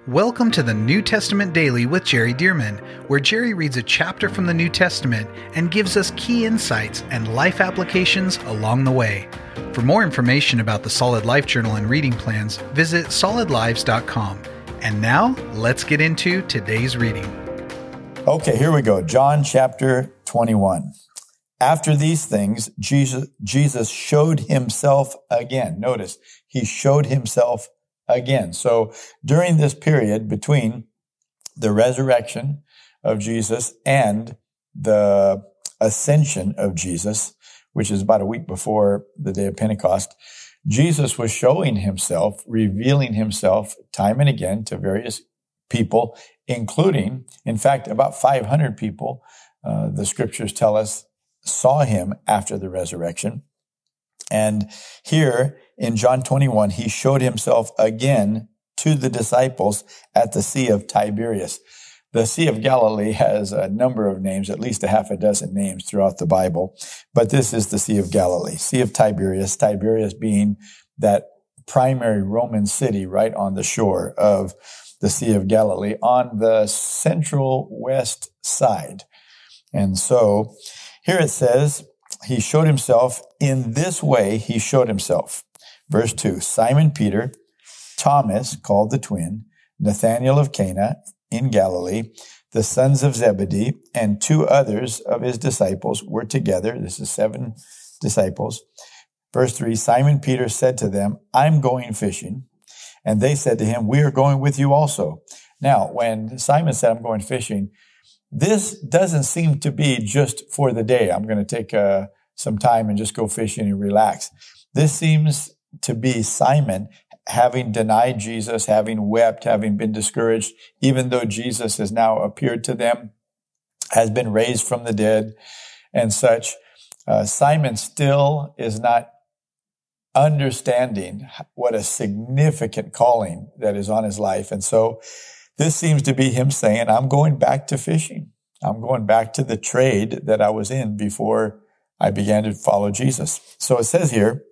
Welcome to the New Testament Daily with Jerry Dearman, where Jerry reads a chapter from the New Testament and gives us key insights and life applications along the way. For more information about the Solid Life Journal and reading plans, visit solidlives.com. And now, let's get into today's reading. Okay, here we go. John chapter 21. After these things, Jesus showed himself again. Notice, he showed himself again. So during this period between the resurrection of Jesus and the ascension of Jesus, which is about a week before the day of Pentecost, Jesus was showing himself, revealing himself time and again to various people, including, in fact, about 500 people, the scriptures tell us, saw him after the resurrection. And here in John 21, he showed himself again to the disciples at the Sea of Tiberias. The Sea of Galilee has a number of names, at least a half a dozen names throughout the Bible. But this is the Sea of Galilee, Sea of Tiberias, Tiberias being that primary Roman city right on the shore of the Sea of Galilee on the central west side. And so here it says, he showed himself in this way. He showed himself. Verse 2, Simon Peter, Thomas, called the twin, Nathanael of Cana in Galilee, the sons of Zebedee, and two others of his disciples were together. This is 7 disciples. Verse 3, Simon Peter said to them, I'm going fishing. And they said to him, we are going with you also. Now, when Simon said, I'm going fishing, this doesn't seem to be just for the day. I'm going to take some time and just go fishing and relax. This seems to be Simon having denied Jesus, having wept, having been discouraged, even though Jesus has now appeared to them, has been raised from the dead and such. Simon still is not understanding what a significant calling that is on his life. And so this seems to be him saying, I'm going back to fishing. I'm going back to the trade that I was in before I began to follow Jesus. So it says here,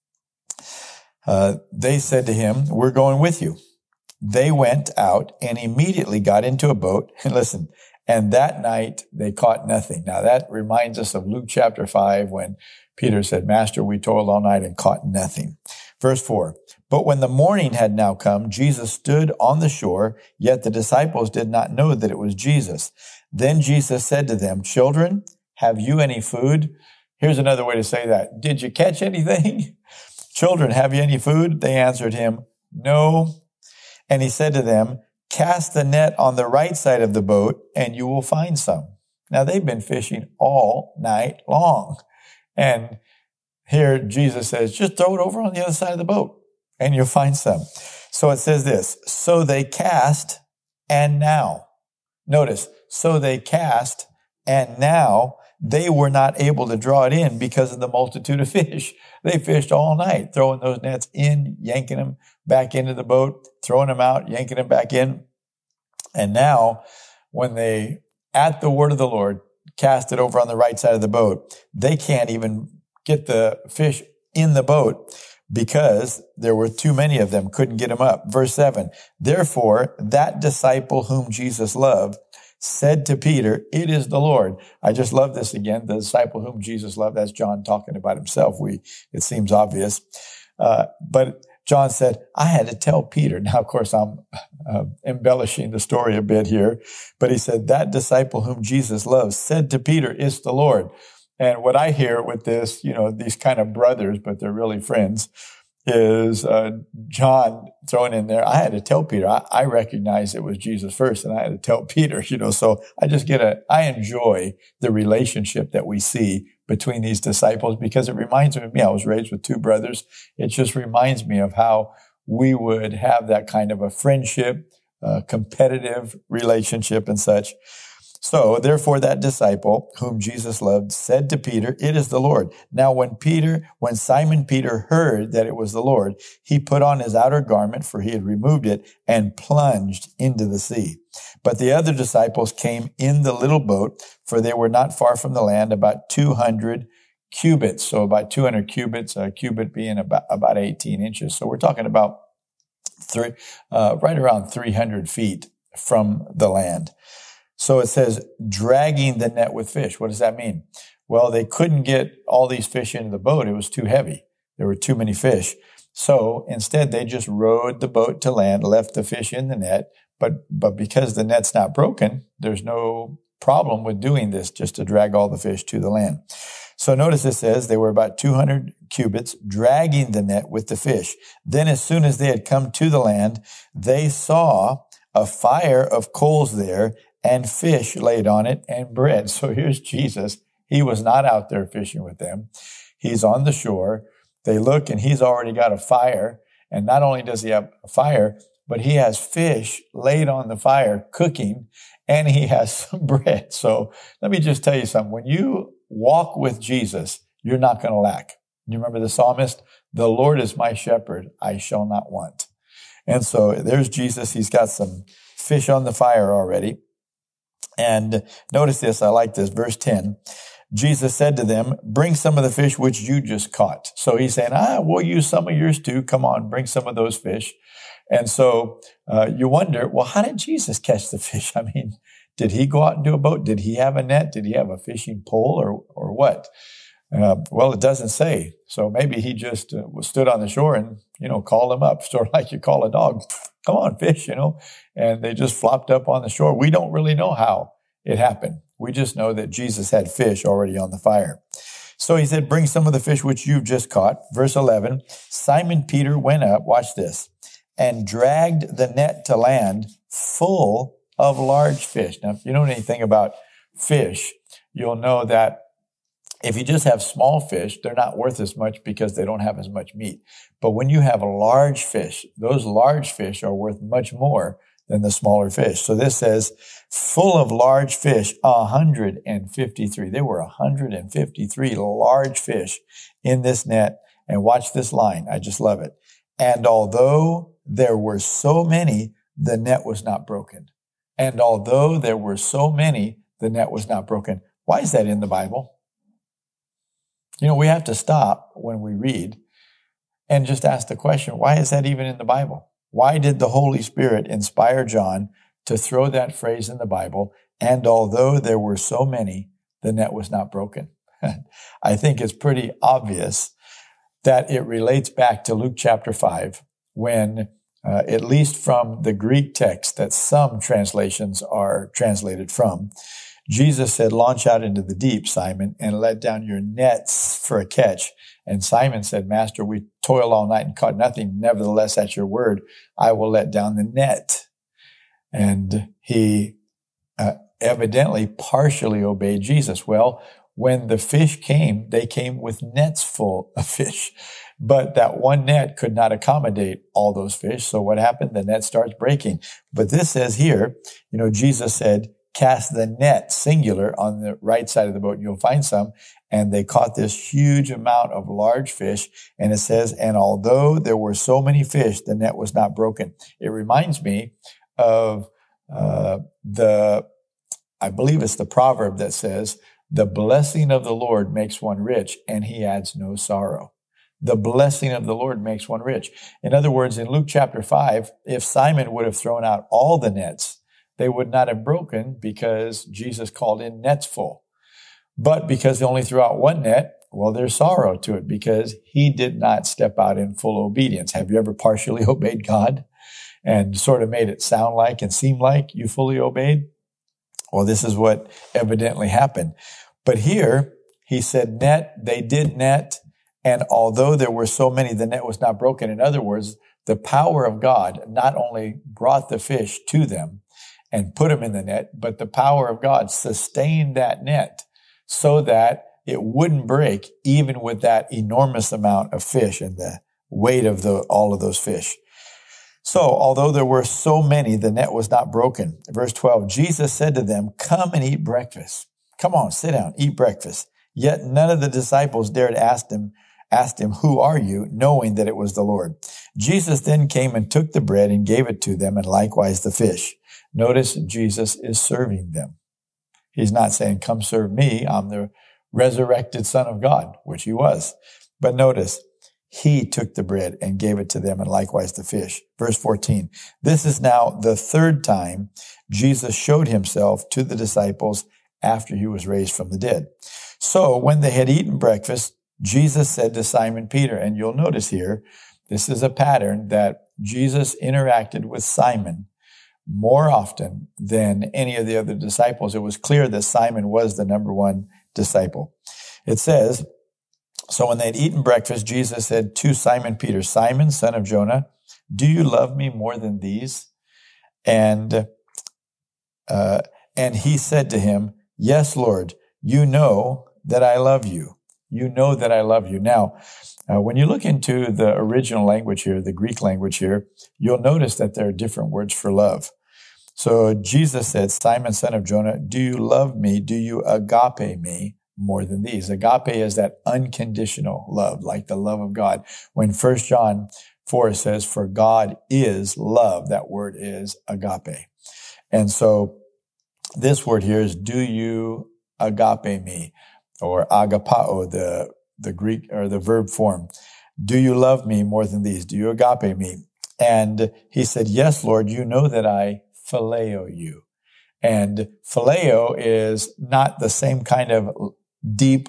they said to him, we're going with you. They went out and immediately got into a boat. And listen, and that night they caught nothing. Now that reminds us of Luke chapter 5 when Peter said, Master, we toiled all night and caught nothing. Verse 4, but when the morning had now come, Jesus stood on the shore, yet the disciples did not know that it was Jesus. Then Jesus said to them, children, have you any food? Here's another way to say that. Did you catch anything? Children, have you any food? They answered him, no. And he said to them, cast the net on the right side of the boat and you will find some. Now they've been fishing all night long. And here Jesus says, just throw it over on the other side of the boat and you'll find some. So it says this, so they cast and now. Notice, so they cast and now they were not able to draw it in because of the multitude of fish. They fished all night, throwing those nets in, yanking them back into the boat, throwing them out, yanking them back in. And now when they, at the word of the Lord, cast it over on the right side of the boat, they can't even get the fish in the boat because there were too many of them, couldn't get them up. Verse 7, therefore, that disciple whom Jesus loved said to Peter, it is the Lord. I just love this again. The disciple whom Jesus loved, that's John talking about himself. It seems obvious. But John said, I had to tell Peter. Now, of course, I'm embellishing the story a bit here. But he said, that disciple whom Jesus loves said to Peter, it's the Lord. And what I hear with this, these kind of brothers, but they're really friends, is John throwing in there, I had to tell Peter. I recognized it was Jesus first, and I had to tell Peter, so I enjoy the relationship that we see between these disciples because it reminds me of me. I was raised with 2 brothers. It just reminds me of how we would have that kind of a friendship, competitive relationship and such. So, therefore, that disciple whom Jesus loved said to Peter, it is the Lord. Now, when Simon Peter heard that it was the Lord, he put on his outer garment, for he had removed it, and plunged into the sea. But the other disciples came in the little boat, for they were not far from the land, about 200 cubits. So about 200 cubits, a cubit being about 18 inches. So we're talking about right around 300 feet from the land. So it says, dragging the net with fish. What does that mean? Well, they couldn't get all these fish into the boat. It was too heavy. There were too many fish. So instead, they just rowed the boat to land, left the fish in the net. But because the net's not broken, there's no problem with doing this, just to drag all the fish to the land. So notice it says they were about 200 cubits, dragging the net with the fish. Then as soon as they had come to the land, they saw a fire of coals there and fish laid on it and bread. So here's Jesus. He was not out there fishing with them. He's on the shore. They look and he's already got a fire. And not only does he have a fire, but he has fish laid on the fire cooking, and he has some bread. So let me just tell you something. When you walk with Jesus, you're not going to lack. You remember the psalmist? The Lord is my shepherd, I shall not want. And so there's Jesus. He's got some fish on the fire already. And notice this. I like this. Verse 10. Jesus said to them, bring some of the fish which you just caught. So he's saying, we'll use some of yours too. Come on, bring some of those fish. And so you wonder, well, how did Jesus catch the fish? I mean, did he go out into a boat? Did he have a net? Did he have a fishing pole or what? Well, it doesn't say. So maybe he just stood on the shore and, called them up, sort of like you call a dog. Come on, fish, and they just flopped up on the shore. We don't really know how it happened. We just know that Jesus had fish already on the fire. So he said, bring some of the fish which you've just caught. Verse 11, Simon Peter went up, watch this, and dragged the net to land full of large fish. Now, if you know anything about fish, you'll know that if you just have small fish, they're not worth as much because they don't have as much meat. But when you have a large fish, those large fish are worth much more than the smaller fish. So this says, full of large fish, 153. There were 153 large fish in this net. And watch this line. I just love it. And although there were so many, the net was not broken. And although there were so many, the net was not broken. Why is that in the Bible? We have to stop when we read and just ask the question, why is that even in the Bible? Why did the Holy Spirit inspire John to throw that phrase in the Bible? And although there were so many, the net was not broken. I think it's pretty obvious that it relates back to Luke chapter 5, when, at least from the Greek text that some translations are translated from, Jesus said, launch out into the deep, Simon, and let down your nets for a catch. And Simon said, Master, we toiled all night and caught nothing. Nevertheless, at your word, I will let down the net. And he evidently partially obeyed Jesus. Well, when the fish came, they came with nets full of fish. But that one net could not accommodate all those fish. So what happened? The net starts breaking. But this says here, Jesus said, cast the net, singular, on the right side of the boat, and you'll find some. And they caught this huge amount of large fish. And it says, and although there were so many fish, the net was not broken. It reminds me of I believe it's the proverb that says, the blessing of the Lord makes one rich, and he adds no sorrow. The blessing of the Lord makes one rich. In other words, in Luke chapter 5, if Simon would have thrown out all the nets, they would not have broken because Jesus called in nets full. But because he only threw out one net, well, there's sorrow to it because he did not step out in full obedience. Have you ever partially obeyed God and sort of made it sound like and seem like you fully obeyed? Well, this is what evidently happened. But here he said net, they did net. And although there were so many, the net was not broken. In other words, the power of God not only brought the fish to them and put them in the net, but the power of God sustained that net so that it wouldn't break even with that enormous amount of fish and the weight of all of those fish. So although there were so many, the net was not broken. Verse 12, Jesus said to them, come and eat breakfast. Come on, sit down, eat breakfast. Yet none of the disciples dared ask him, who are you, knowing that it was the Lord. Jesus then came and took the bread and gave it to them, and likewise the fish. Notice Jesus is serving them. He's not saying, come serve me, I'm the resurrected Son of God, which he was. But notice, he took the bread and gave it to them, and likewise the fish. Verse 14, this is now the third time Jesus showed himself to the disciples after he was raised from the dead. So when they had eaten breakfast, Jesus said to Simon Peter, and you'll notice here, this is a pattern that Jesus interacted with Simon more often than any of the other disciples. It was clear that Simon was the number one disciple. It says, so when they had eaten breakfast, Jesus said to Simon Peter, Simon, son of Jonah, do you love me more than these? And he said to him, yes, Lord, you know that I love you. You know that I love you. Now, when you look into the original language here, the Greek language here, you'll notice that there are different words for love. So Jesus said, Simon, son of Jonah, do you love me? Do you agape me more than these? Agape is that unconditional love, like the love of God. When 1 John 4 says, for God is love, that word is agape. And so this word here is, do you agape me? Or agapao, the Greek or the verb form. Do you love me more than these? Do you agape me? And he said, yes, Lord, you know that I phileo you. And phileo is not the same kind of deep,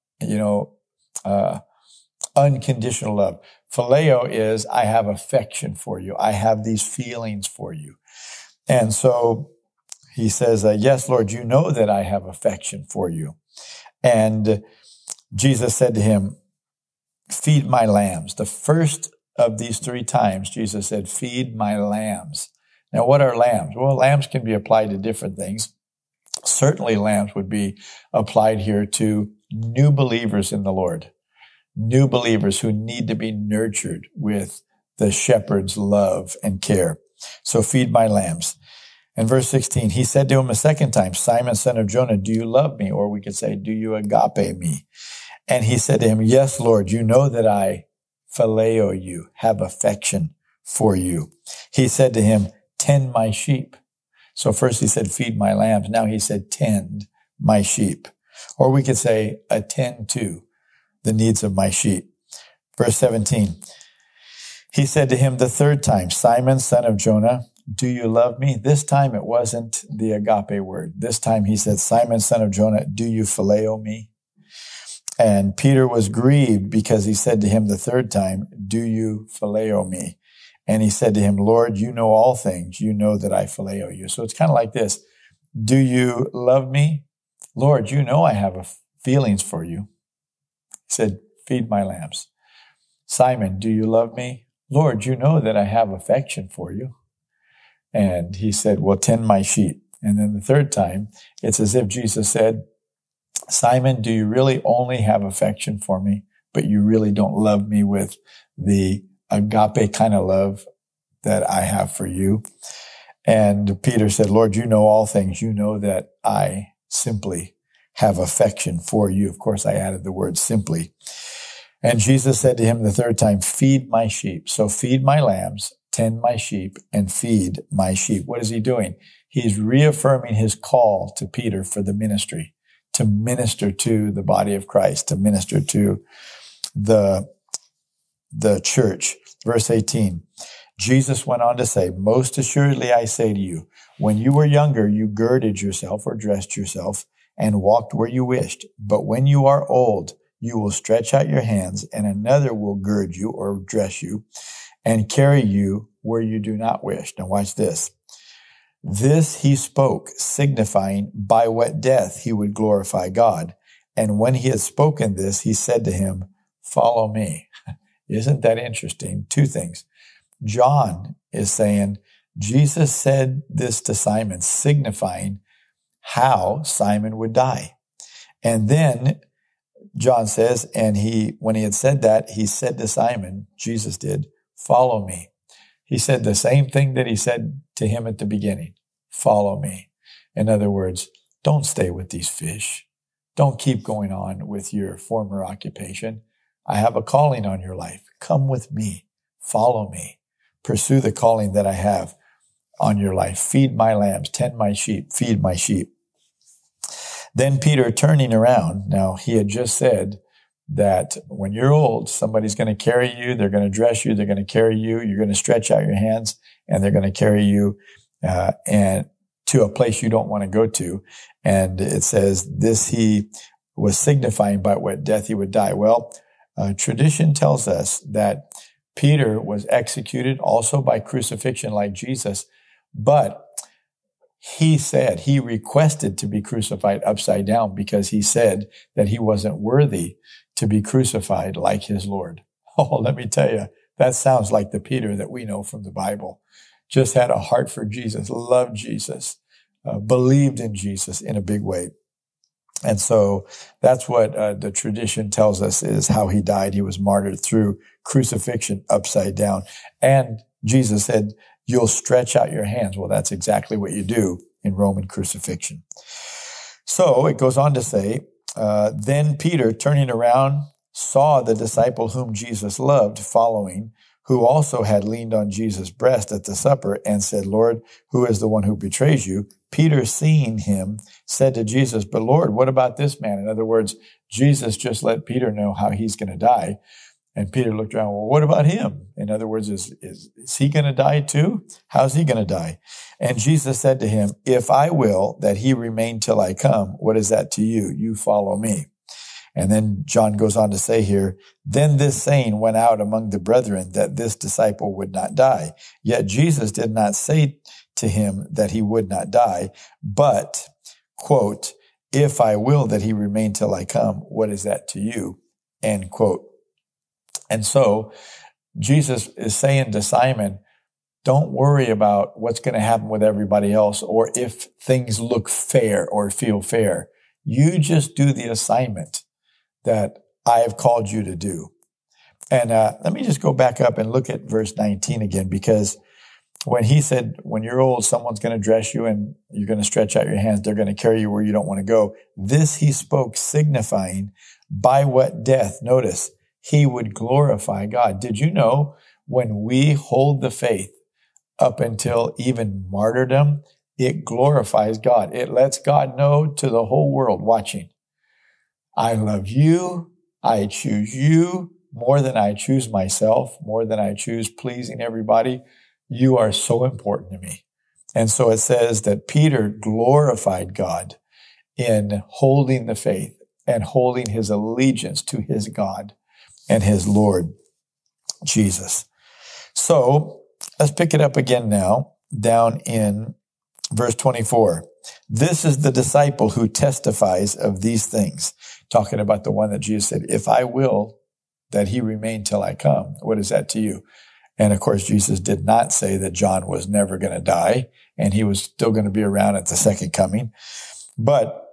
unconditional love. Phileo is, I have affection for you. I have these feelings for you. And so he says, yes, Lord, you know that I have affection for you. And Jesus said to him, feed my lambs. The first of these three times, Jesus said, feed my lambs. Now, what are lambs? Well, lambs can be applied to different things. Certainly, lambs would be applied here to new believers in the Lord, new believers who need to be nurtured with the shepherd's love and care. So feed my lambs. And verse 16, he said to him a second time, Simon, son of Jonah, do you love me? Or we could say, do you agape me? And he said to him, yes, Lord, you know that I phileo you, have affection for you. He said to him, tend my sheep. So first he said, feed my lambs. Now he said, tend my sheep. Or we could say, attend to the needs of my sheep. Verse 17, he said to him the third time, Simon, son of Jonah, do you love me? This time it wasn't the agape word. This time he said, Simon, son of Jonah, do you phileo me? And Peter was grieved because he said to him the third time, do you phileo me? And he said to him, Lord, you know all things. You know that I phileo you. So it's kind of like this. Do you love me? Lord, you know I have feelings for you. He said, feed my lambs. Simon, do you love me? Lord, you know that I have affection for you. And he said, well, tend my sheep. And then the third time, it's as if Jesus said, Simon, do you really only have affection for me, but you really don't love me with the agape kind of love that I have for you? And Peter said, Lord, you know all things. You know that I simply have affection for you. Of course, I added the word simply. And Jesus said to him the third time, feed my sheep. So feed my lambs, tend my sheep, and feed my sheep. What is he doing? He's reaffirming his call to Peter for the ministry, to minister to the body of Christ, to minister to the church. Verse 18, Jesus went on to say, most assuredly I say to you, when you were younger, you girded yourself or dressed yourself and walked where you wished. But when you are old, you will stretch out your hands and another will gird you or dress you and carry you where you do not wish. Now watch this. This he spoke, signifying by what death he would glorify God. And when he had spoken this, he said to him, follow me. Isn't that interesting? Two things. John is saying, Jesus said this to Simon, signifying how Simon would die. And then John says, and when he had said that, he said to Simon, Jesus did, follow me. He said the same thing that he said to him at the beginning. Follow me. In other words, don't stay with these fish. Don't keep going on with your former occupation. I have a calling on your life. Come with me. Follow me. Pursue the calling that I have on your life. Feed my lambs, tend my sheep, feed my sheep. Then Peter, turning around, now he had just said that when you're old, somebody's going to carry you, they're going to dress you, they're going to carry you, you're going to stretch out your hands, and they're going to carry you and to a place you don't want to go to. And it says this he was signifying by what death he would die. Well, tradition tells us that Peter was executed also by crucifixion like Jesus, but he requested to be crucified upside down because he said that he wasn't worthy to be crucified like his Lord. Oh, let me tell you, that sounds like the Peter that we know from the Bible. Just had a heart for Jesus, loved Jesus, believed in Jesus in a big way. And so that's what the tradition tells us is how he died. He was martyred through crucifixion upside down. And Jesus said, you'll stretch out your hands. Well, that's exactly what you do in Roman crucifixion. So it goes on to say, then Peter, turning around, saw the disciple whom Jesus loved following, who also had leaned on Jesus' breast at the supper and said, Lord, who is the one who betrays you? Peter, seeing him, said to Jesus, but Lord, what about this man? In other words, Jesus just let Peter know how he's going to die. And Peter looked around, well, what about him? In other words, is he going to die too? How's he going to die? And Jesus said to him, if I will that he remain till I come, what is that to you? You follow me. And then John goes on to say here, then this saying went out among the brethren that this disciple would not die. Yet Jesus did not say to him that he would not die, but, quote, if I will that he remain till I come, what is that to you? End quote. And so Jesus is saying to Simon, don't worry about what's going to happen with everybody else or if things look fair or feel fair. You just do the assignment that I have called you to do. And let me just go back up and look at verse 19 again, because when he said, when you're old, someone's going to dress you and you're going to stretch out your hands, they're going to carry you where you don't want to go. This he spoke, signifying by what death, notice, he would glorify God. Did you know when we hold the faith up until even martyrdom, it glorifies God. It lets God know to the whole world watching, I love you. I choose you more than I choose myself, more than I choose pleasing everybody. You are so important to me. And so it says that Peter glorified God in holding the faith and holding his allegiance to his God and his Lord Jesus. So let's pick it up again now, down in verse 24. This is the disciple who testifies of these things, talking about the one that Jesus said, if I will that he remain till I come, what is that to you? And of course, Jesus did not say that John was never going to die and he was still going to be around at the second coming, but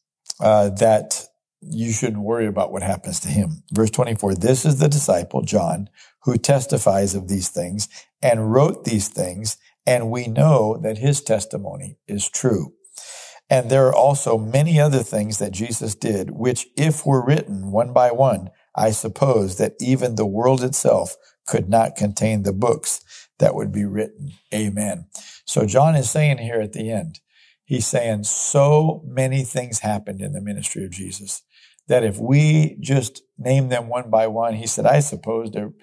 that you shouldn't worry about what happens to him. Verse 24, this is the disciple, John, who testifies of these things and wrote these things, and we know that his testimony is true. And there are also many other things that Jesus did, which if were written one by one, I suppose that even the world itself could not contain the books that would be written. Amen. So John is saying here at the end, he's saying so many things happened in the ministry of Jesus that if we just name them one by one, he said, I suppose there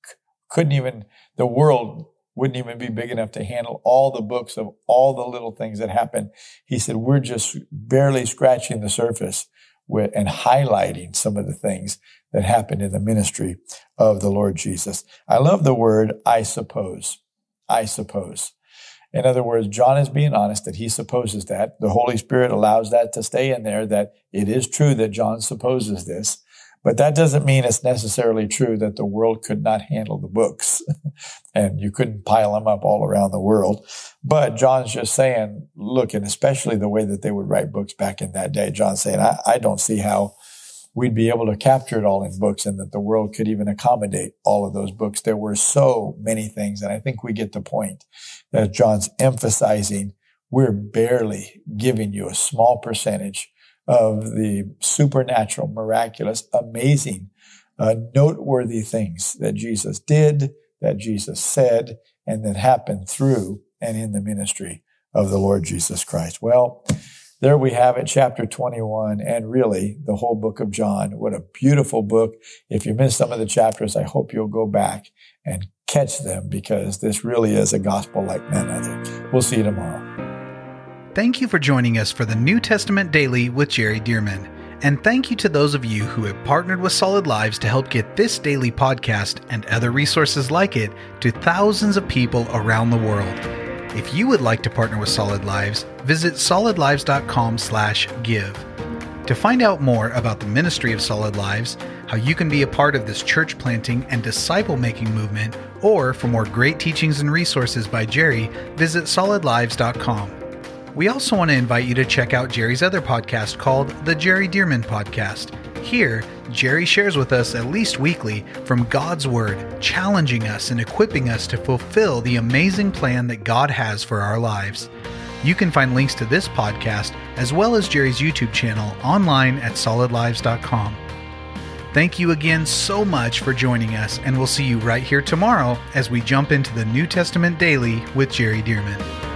the world wouldn't even be big enough to handle all the books of all the little things that happened. He said, we're just barely scratching the surface and highlighting some of the things that happened in the ministry of the Lord Jesus. I love the word, I suppose. I suppose. In other words, John is being honest that he supposes that. The Holy Spirit allows that to stay in there, that it is true that John supposes this. But that doesn't mean it's necessarily true that the world could not handle the books and you couldn't pile them up all around the world. But John's just saying, look, and especially the way that they would write books back in that day, John's saying, I don't see how we'd be able to capture it all in books and that the world could even accommodate all of those books. There were so many things. And I think we get the point that John's emphasizing, we're barely giving you a small percentage of the supernatural, miraculous, amazing, noteworthy things that Jesus did, that Jesus said, and that happened through and in the ministry of the Lord Jesus Christ. Well, there we have it, chapter 21, and really the whole book of John. What a beautiful book. If you missed some of the chapters, I hope you'll go back and catch them, because this really is a gospel like none other. We'll see you tomorrow. Thank you for joining us for the New Testament Daily with Jerry Dirmann. And thank you to those of you who have partnered with Solid Lives to help get this daily podcast and other resources like it to thousands of people around the world. If you would like to partner with Solid Lives, visit solidlives.com/give. To find out more about the ministry of Solid Lives, how you can be a part of this church planting and disciple-making movement, or for more great teachings and resources by Jerry, visit solidlives.com. We also want to invite you to check out Jerry's other podcast called The Jerry Dirmann Podcast. Here, Jerry shares with us at least weekly from God's Word, challenging us and equipping us to fulfill the amazing plan that God has for our lives. You can find links to this podcast as well as Jerry's YouTube channel online at solidlives.com. Thank you again so much for joining us, and we'll see you right here tomorrow as we jump into the New Testament Daily with Jerry Dirmann.